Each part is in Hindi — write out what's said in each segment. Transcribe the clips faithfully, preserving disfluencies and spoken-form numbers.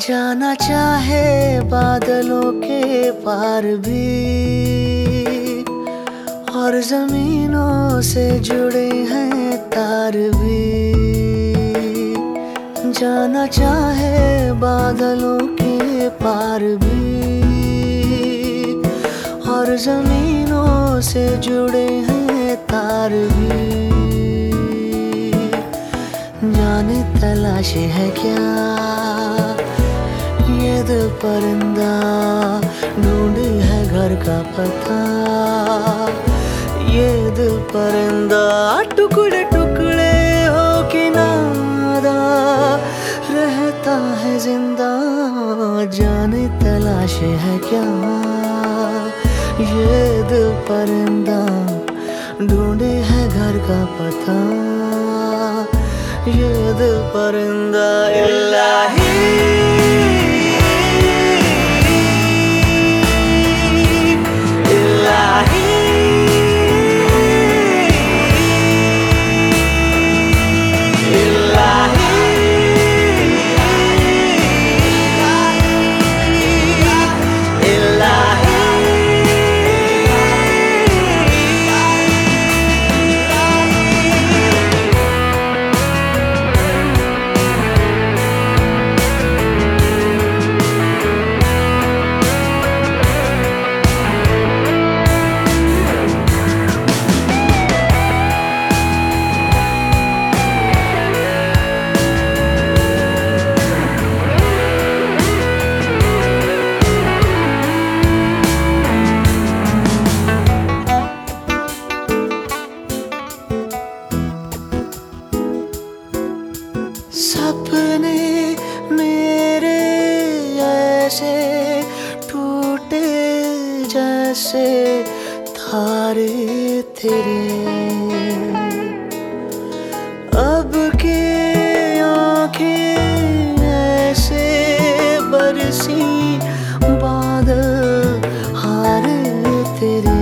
जाना चाहे बादलों के पार भी, और जमीनों से जुड़े हैं तार भी। जाना चाहे बादलों के पार भी, और जमीनों से जुड़े हैं तार भी। जाने तलाश है क्या ये दिल परिंदा, ढूंढे है घर का पता। ये दिल परिंदा टुकड़े टुकड़े हो के नादा, रहता है जिंदा। जाने तलाश है क्या ये दिल परिंदा, ढूंढे है घर का पता। ये दिल परिंदा इलाही सपने मेरे ऐसे टूटे जैसे तारे तेरे। अब के आँखें ऐसे बरसी बादल हारे तेरे।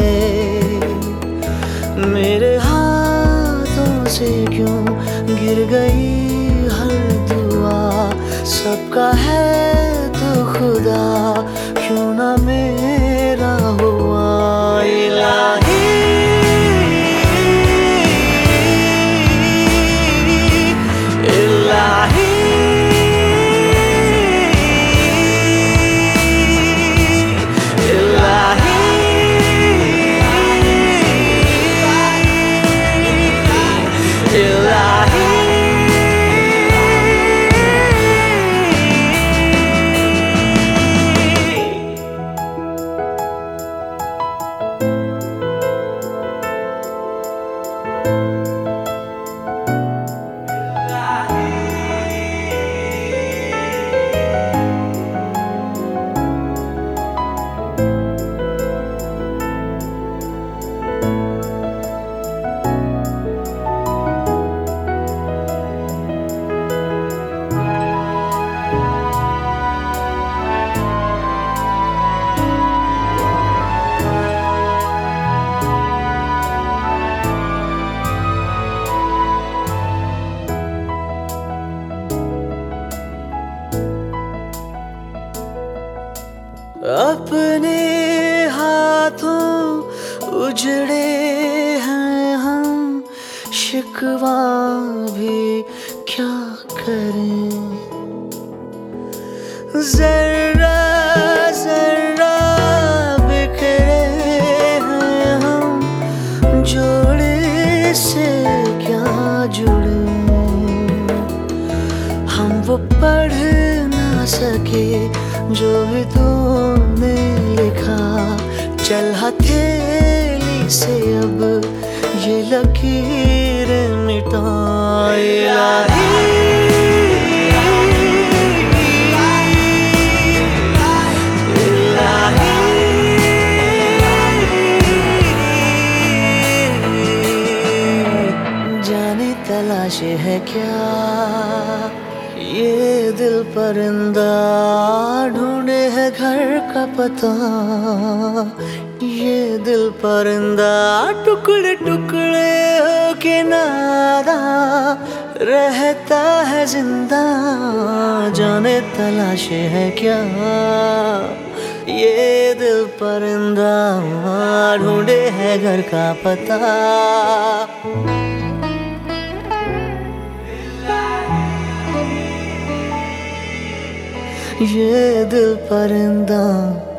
मेरे हाथों से क्यों गिर गई हर दुआ, सबका है तो खुदा क्यों ना मेरा हुआ। इलाही इलाही अपने हाथों उजड़े हैं हम, शिकवा भी क्या करें। जरा जरा बिखरे हैं हम, जोड़े से क्या जुड़े। हम वो पढ़ ना सके जो भी तूने लिखा, चल हथेली से अब ये लकीर मिटा। इलाही जाने तलाश है क्या ये दिल परिंदा, ढूंढे है घर का पता। ये दिल परिंदा टुकड़े टुकड़े हो के नादा, रहता है जिंदा, जाने तलाश है क्या ये दिल परिंदा, ढूंढे है घर का पता। ये दिल परिंदा